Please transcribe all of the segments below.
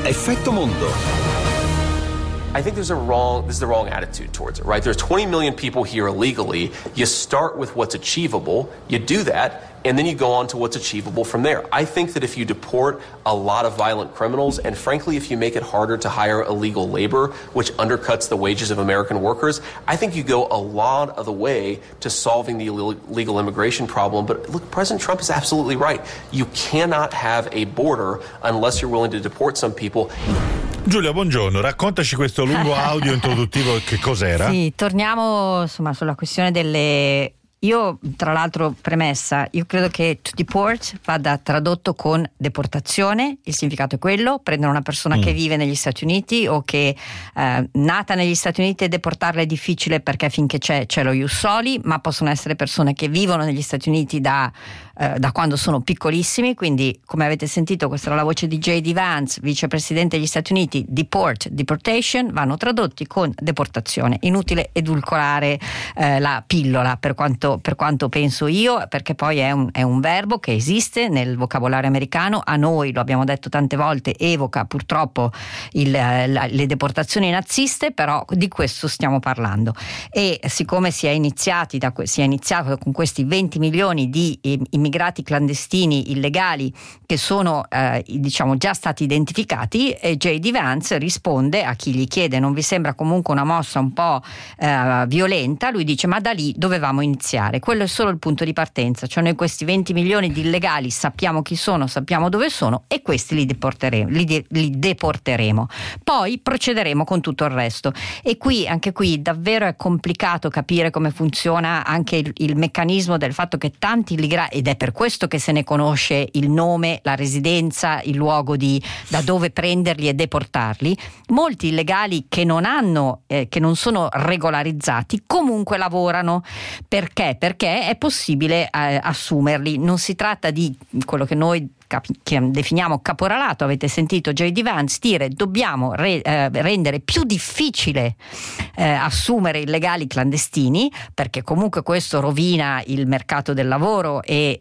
Effetto Mondo. I think this is the wrong attitude towards it, right? There's 20 million people here illegally. You start with what's achievable, you do that, and then you go on to what's achievable from there. I think that if you deport a lot of violent criminals, and frankly, if you make it harder to hire illegal labor, which undercuts the wages of American workers, I think you go a lot of the way to solving the illegal immigration problem. But look, President Trump is absolutely right. You cannot have a border unless you're willing to deport some people. Giulia, buongiorno, raccontaci questo lungo audio introduttivo, che cos'era? Sì, torniamo insomma sulla questione delle... Io, tra l'altro, premessa, io credo che to deport vada tradotto con deportazione. Il significato è quello: prendere una persona che vive negli Stati Uniti o che nata negli Stati Uniti, e deportarla è difficile perché finché c'è lo ius soli, ma possono essere persone che vivono negli Stati Uniti da quando sono piccolissimi. Quindi, come avete sentito, questa era la voce di J.D. Vance, vicepresidente degli Stati Uniti. Deportation vanno tradotti con deportazione. Inutile edulcorare la pillola, per quanto penso io, perché poi è un verbo che esiste nel vocabolario americano. A noi, lo abbiamo detto tante volte, evoca purtroppo le deportazioni naziste, però di questo stiamo parlando. E siccome si è iniziato con questi 20 milioni di immigrati clandestini illegali che sono già stati identificati, e J.D. Vance risponde a chi gli chiede: non vi sembra comunque una mossa un po' violenta? Lui dice: ma da lì dovevamo iniziare. Quello è solo il punto di partenza, cioè noi questi 20 milioni di illegali sappiamo chi sono, sappiamo dove sono, e questi li deporteremo. Poi procederemo con tutto il resto. E anche qui davvero è complicato capire come funziona anche il meccanismo del fatto che tanti immigrati, ed è per questo che se ne conosce il nome, la residenza, il luogo da dove prenderli e deportarli, molti illegali che non sono regolarizzati comunque lavorano. Perché? Perché è possibile assumerli. Non si tratta di quello che noi che definiamo caporalato. Avete sentito J.D. Vance dire: dobbiamo rendere più difficile assumere illegali clandestini, perché comunque questo rovina il mercato del lavoro e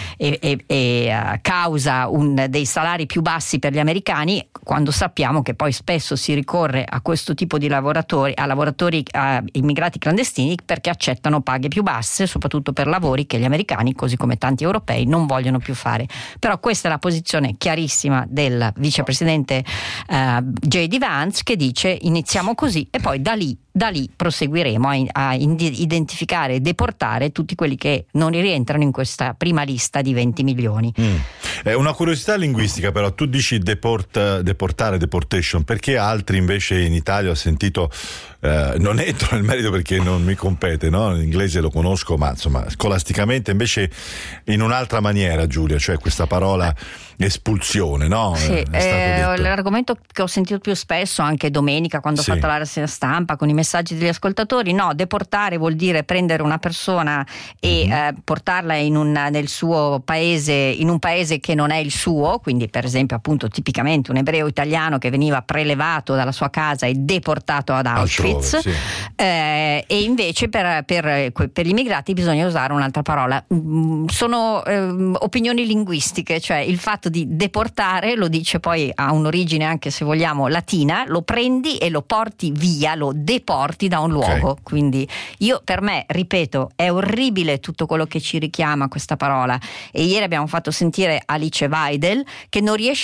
causa dei salari più bassi per gli americani, quando sappiamo che poi spesso si ricorre a questo tipo di lavoratori, a immigrati clandestini, perché accettano paghe più basse, soprattutto per lavori che gli americani, così come tanti europei, non vogliono più fare. Però questa è la posizione chiarissima del vicepresidente J.D. Vance, che dice: iniziamo così e poi da lì proseguiremo a identificare e deportare tutti quelli che non rientrano in questa prima lista di 20 milioni. È una curiosità linguistica, però tu dici deportare, deportation, perché altri invece in Italia ho sentito, non entro nel merito perché non mi compete, no? L'inglese lo conosco, ma insomma scolasticamente invece in un'altra maniera, Giulia, cioè questa parola espulsione, no? Sì, l'argomento che ho sentito più spesso anche domenica quando ho fatto la rassegna stampa con i messaggi degli ascoltatori: no, deportare vuol dire prendere una persona e portarla nel suo paese, in un paese che non è il suo, quindi per esempio appunto tipicamente un ebreo italiano che veniva prelevato dalla sua casa e deportato ad Auschwitz. E invece per gli immigrati bisogna usare un'altra parola. Sono opinioni linguistiche, cioè il fatto di deportare lo dice, poi ha un'origine anche, se vogliamo, latina: lo prendi e lo porti via, lo deporti da un luogo. Quindi per me, ripeto, è orribile tutto quello che ci richiama questa parola. E ieri abbiamo fatto sentire Alice Weidel che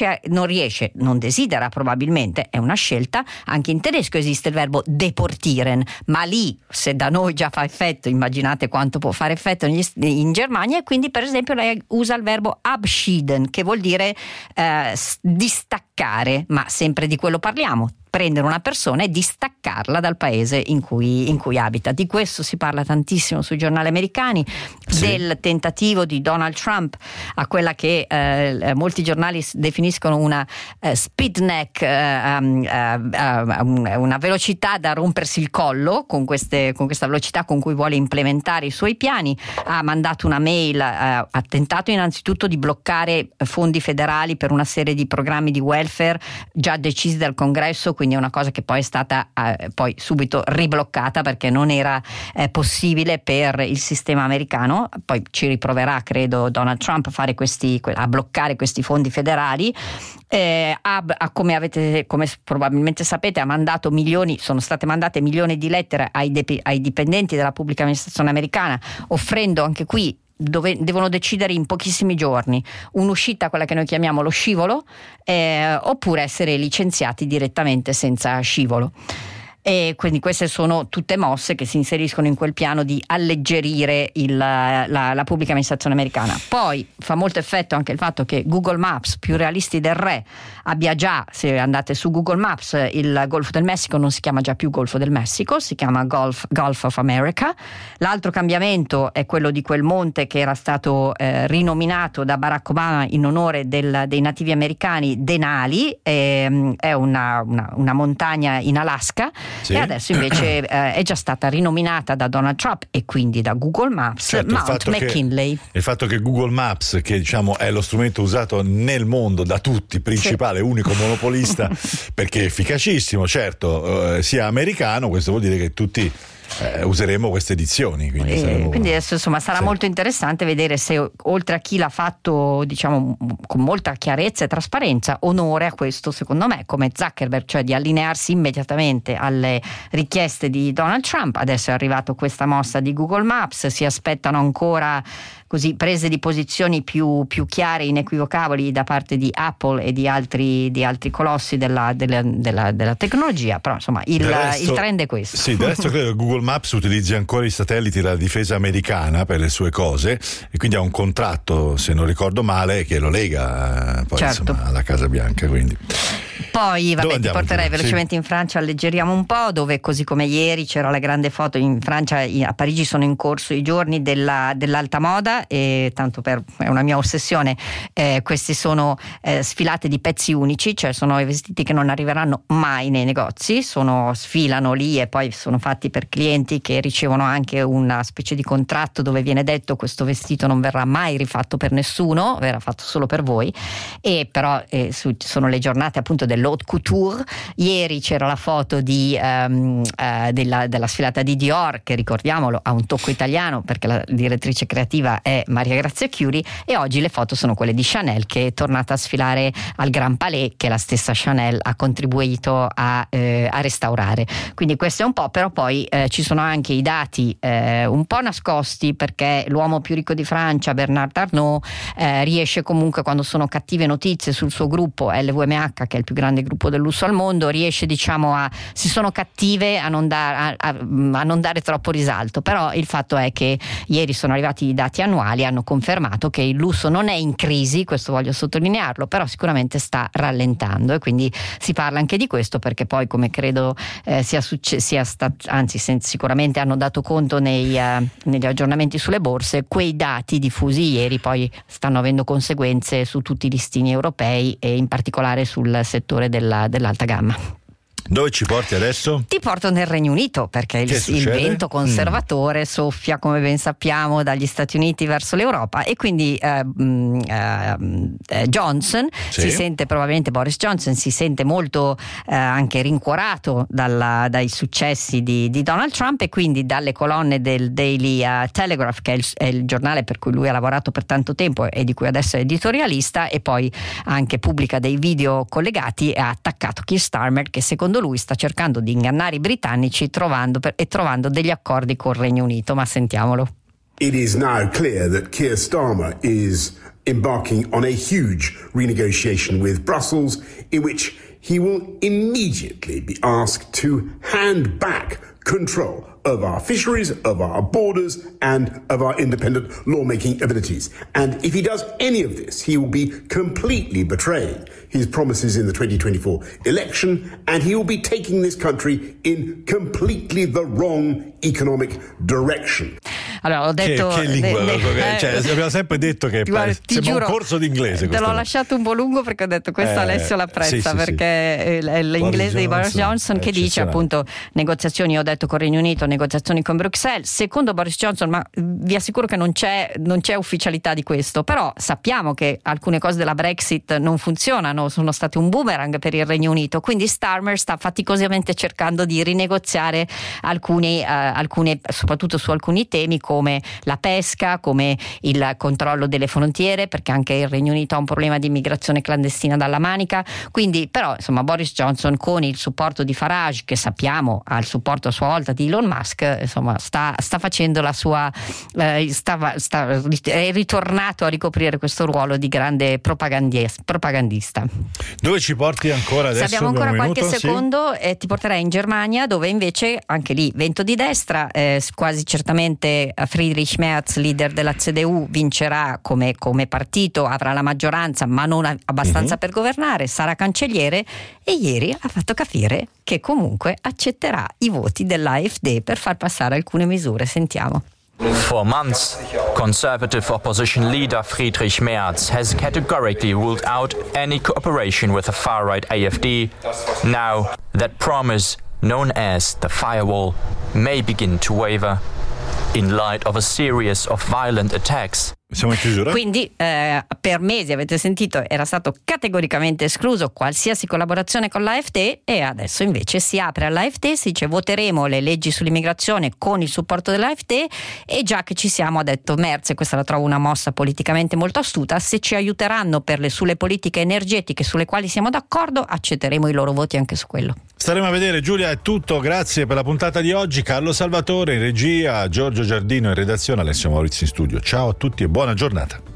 non desidera, probabilmente è una scelta. Anche in tedesco esiste il verbo deportieren, ma lì, se da noi già fa effetto, immaginate quanto può fare effetto in Germania. E quindi per esempio lei usa il verbo abschieden, che vuol dire distaccare, ma sempre di quello parliamo: prendere una persona e distaccarla dal paese in cui abita. Di questo si parla tantissimo sui giornali americani, del tentativo di Donald Trump a quella che molti giornali definiscono una speedneck, una velocità da rompersi il collo, con questa velocità con cui vuole implementare i suoi piani. Ha mandato una mail, ha tentato innanzitutto di bloccare fondi federali per una serie di programmi di welfare già decisi dal Congresso, quindi è una cosa che poi è stata poi subito ribloccata perché non era possibile per il sistema americano. Poi ci riproverà, credo, Donald Trump a bloccare questi fondi federali. Come probabilmente sapete, sono state mandate milioni di lettere ai dipendenti della pubblica amministrazione americana, offrendo anche qui, dove devono decidere in pochissimi giorni, un'uscita, quella che noi chiamiamo lo scivolo, oppure essere licenziati direttamente senza scivolo. E quindi queste sono tutte mosse che si inseriscono in quel piano di alleggerire la pubblica amministrazione americana. Poi fa molto effetto anche il fatto che Google Maps, più realisti del re, abbia già, se andate su Google Maps, il Golfo del Messico non si chiama già più Golfo del Messico, si chiama Gulf of America. L'altro cambiamento è quello di quel monte che era stato rinominato da Barack Obama in onore dei nativi americani, Denali, è una montagna in Alaska. Sì. E adesso invece è già stata rinominata da Donald Trump e quindi da Google Maps, certo, Mount McKinley. Il fatto che Google Maps, che diciamo è lo strumento usato nel mondo da tutti, principale, sì, unico monopolista, perché è efficacissimo, certo, sia americano, questo vuol dire che tutti useremo queste edizioni, quindi adesso insomma sarà sì, molto interessante vedere se, oltre a chi l'ha fatto diciamo con molta chiarezza e trasparenza, onore a questo, secondo me, come Zuckerberg, cioè di allinearsi immediatamente alle richieste di Donald Trump. Adesso è arrivato questa mossa di Google Maps, si aspettano ancora così prese di posizioni più chiare, inequivocabili da parte di Apple e di altri colossi della tecnologia, però insomma il trend è questo. Sì, del resto credo che Google Maps utilizzi ancora i satelliti della difesa americana per le sue cose e quindi ha un contratto, se non ricordo male, che lo lega poi certo, insomma, alla Casa Bianca, quindi. Poi ti porterei velocemente in Francia, alleggeriamo un po', dove così come ieri c'era la grande foto in Francia, a Parigi sono in corso i giorni dell'alta moda, e tanto è una mia ossessione, questi sono sfilate di pezzi unici, cioè sono i vestiti che non arriveranno mai nei negozi, sfilano lì e poi sono fatti per clienti che ricevono anche una specie di contratto dove viene detto: questo vestito non verrà mai rifatto per nessuno, verrà fatto solo per voi. E però sono le giornate appunto dell'haute couture. Ieri c'era la foto della sfilata di Dior, che ricordiamolo ha un tocco italiano perché la direttrice creativa è Maria Grazia Chiuri, e oggi le foto sono quelle di Chanel, che è tornata a sfilare al Grand Palais, che la stessa Chanel ha contribuito a restaurare. Quindi questo è un po', però poi ci sono anche i dati un po' nascosti, perché l'uomo più ricco di Francia, Bernard Arnault, riesce comunque, quando sono cattive notizie sul suo gruppo LVMH, che è il più grande gruppo del lusso al mondo, riesce se sono cattive a non dare troppo risalto. Però il fatto è che ieri sono arrivati i dati annuali, hanno confermato che il lusso non è in crisi, questo voglio sottolinearlo, però sicuramente sta rallentando, e quindi si parla anche di questo, perché poi, come credo sicuramente hanno dato conto negli aggiornamenti sulle borse, quei dati diffusi ieri poi stanno avendo conseguenze su tutti i listini europei e in particolare sul settore dell'alta gamma. Dove ci porti adesso? Ti porto nel Regno Unito, perché il vento conservatore soffia, come ben sappiamo, dagli Stati Uniti verso l'Europa, e quindi Johnson Boris Johnson si sente molto anche rincuorato dai successi di Donald Trump, e quindi dalle colonne del Daily Telegraph, che è il giornale per cui lui ha lavorato per tanto tempo e di cui adesso è editorialista, e poi anche pubblica dei video collegati, e ha attaccato Keir Starmer, che secondo lui sta cercando di ingannare i britannici trovando degli accordi col Regno Unito. Ma sentiamolo. It is now clear that Keir Starmer is embarking on a huge renegotiation with Brussels, in which he will immediately be asked to hand back control of our fisheries, of our borders, and of our independent lawmaking abilities. And if he does any of this, he will be completely betraying his promises in the 2024 election, and he will be taking this country in completely the wrong economic direction. Allora, ho detto che lingua? Cioè, abbiamo sempre detto che guarda, ti sembra giuro, un corso di inglese. Te l'ho lasciato un po' lungo perché ho detto questo Alessio l'apprezza, sì, perché l'inglese di Boris Johnson che dice appunto negoziazioni, ho detto con il Regno Unito, negoziazioni con Bruxelles. Secondo Boris Johnson, ma vi assicuro che non c'è ufficialità di questo, però sappiamo che alcune cose della Brexit non funzionano, sono state un boomerang per il Regno Unito, quindi Starmer sta faticosamente cercando di rinegoziare alcune, soprattutto su alcuni temi come la pesca, come il controllo delle frontiere, perché anche il Regno Unito ha un problema di immigrazione clandestina dalla Manica. Quindi però insomma Boris Johnson, con il supporto di Farage, che sappiamo ha il supporto a sua volta di Elon Musk, insomma sta facendo la sua è ritornato a ricoprire questo ruolo di grande propagandista. Dove ci porti ancora adesso? Se abbiamo ancora qualche minuto, secondo, ti porterei in Germania, dove invece anche lì vento di destra, quasi certamente Friedrich Merz, leader della CDU, vincerà come partito, avrà la maggioranza ma non abbastanza per governare, sarà cancelliere, e ieri ha fatto capire che comunque accetterà i voti dell'AfD per far passare alcune misure. Sentiamo. For months, Conservative opposition leader Friedrich Merz has categorically ruled out any cooperation with the far-right AfD. Now, that promise, known as the firewall, may begin to waver in light of a series of violent attacks. Siamo in chiusura? Quindi per mesi, avete sentito, era stato categoricamente escluso qualsiasi collaborazione con l'AfD, e adesso invece si apre all'AfD, si dice voteremo le leggi sull'immigrazione con il supporto dell'AfD, e già che ci siamo, ha detto Merz, e questa la trovo una mossa politicamente molto astuta, se ci aiuteranno sulle politiche energetiche sulle quali siamo d'accordo, accetteremo i loro voti anche su quello. Staremo a vedere. Giulia, è tutto, grazie per la puntata di oggi. Carlo Salvatore in regia, Giorgio Giardino in redazione, Alessio Maurizio in studio. Ciao a tutti e buona giornata.